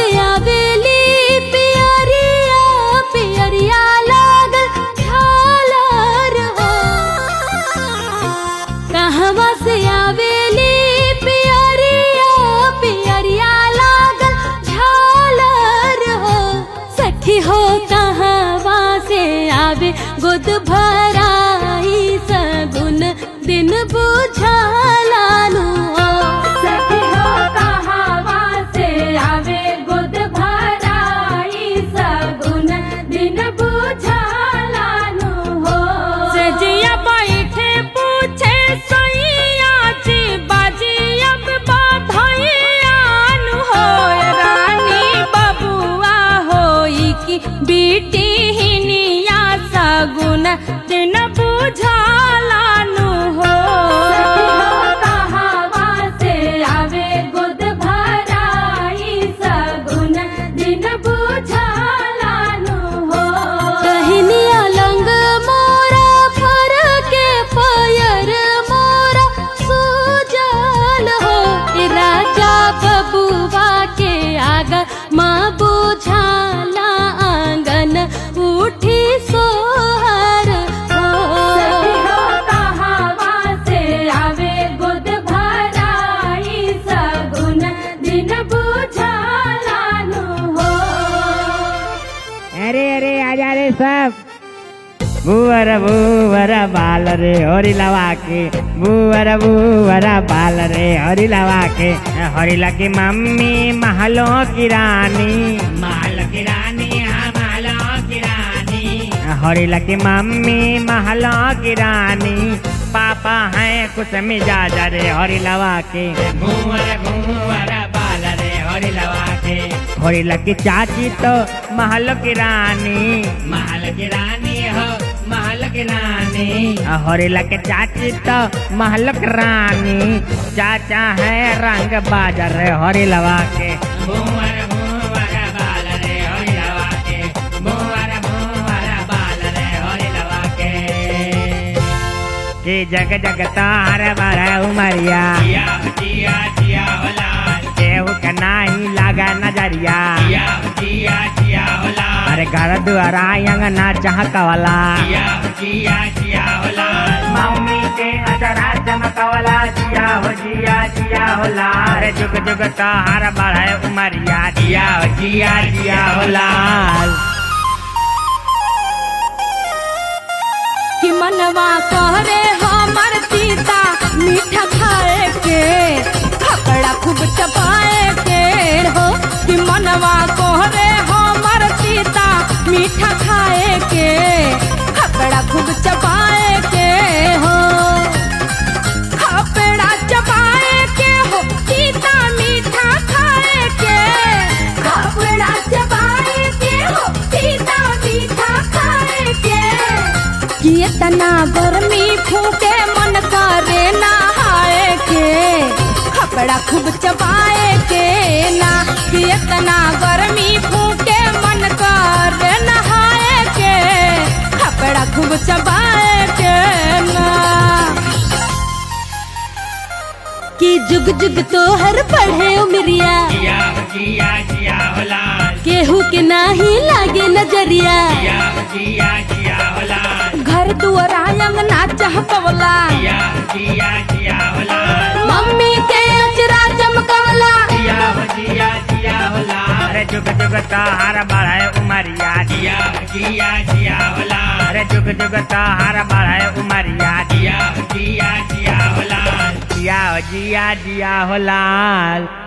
से आवेली पियरिया पियरिया लागल झालर हो। कहवा से आवेली पियरिया पियरिया लागल झालर हो। सखी हो कहवा से आवे गोद भराई सगुन दिन बुझालानु हो। सखी हो कहवा से आवे गोद भराई सगुन दिन बुझालानु हो। सजिया बैठे पूछे सैया जी बाजी अब बधाइयानु हो। रानी बबुआ होई की बेटी हिनिया सगुन दिन बुझालानु हो। सखी हो कहवा से आवे गोद भराई सगुन दिन बुझालानु हो। कहनिया लंग मोरा फर के पयर मोरा सूजल हो। ए राजा बबुआ के आगा माँ बुझाला आंगन उठी सोहर हो। सखी हो कहवा से आवे गोद भराई सगुन दिन बुझालानु हो। अरे अरे आजा रे सब। बुवर बाल रे हरी लवा के बुवर बाल रे हरी लवा के हरीला की मम्मी महलों की रानी महल की रानी महलों की रानी हरीला की मम्मी महलों की रानी पापा हैं कुछ मिजाज रे हरी लवा के बुवर बाल रे हरी लवा के हरीला की चाची तो महल की रानी हो महल की रानी हरीला के चाची तो महल की रानी चाचा है रंग बाजार रे हरी लवा के बुवर बाल रे हरी लवा के बुवर बाल रे हरी लवा के कि जग जग तार बार उमरिया जिया होला केहू के नाही लागा नजरिया जिया होला अरे घर दुआरा अंगना चहकवला जिया होला मम्मी के अचरा चमकवला जिया होला अरे जुग जुग तार बढ़े उमरिया जिया होला। कि मनवा कहरे हमर सीता मीठा खाए के खकड़ा खूब चबाए के हो। कि मनवा कहरे हमर सीता मीठा खाए के खकड़ा खूब चबाए के हो। खपड़ा चबाए के हो सीता मीठा खाए के खपड़ा चबाए के हो सीता मीठा खाए के। कि इतना गर्मी फूके मन करे नहाए के खपड़ा खूब चबाए के ना। कि इतना गर्मी फूके मन करे नहाए के खपड़ा खूब चबाए के ना। कि जुग जुग तोहर पढ़े उमरिया जिया होला केहू के नाही लागे नजरिया जिया होला घर दुआरा अंगना चहकवला जिया होला मम्मी के अचरा चमकवला जिया होला अरे जुग जुग तार बढ़े उमरिया जिया होला अरे जुग जुग तार बढ़े उमरिया जिया होला जिया होला।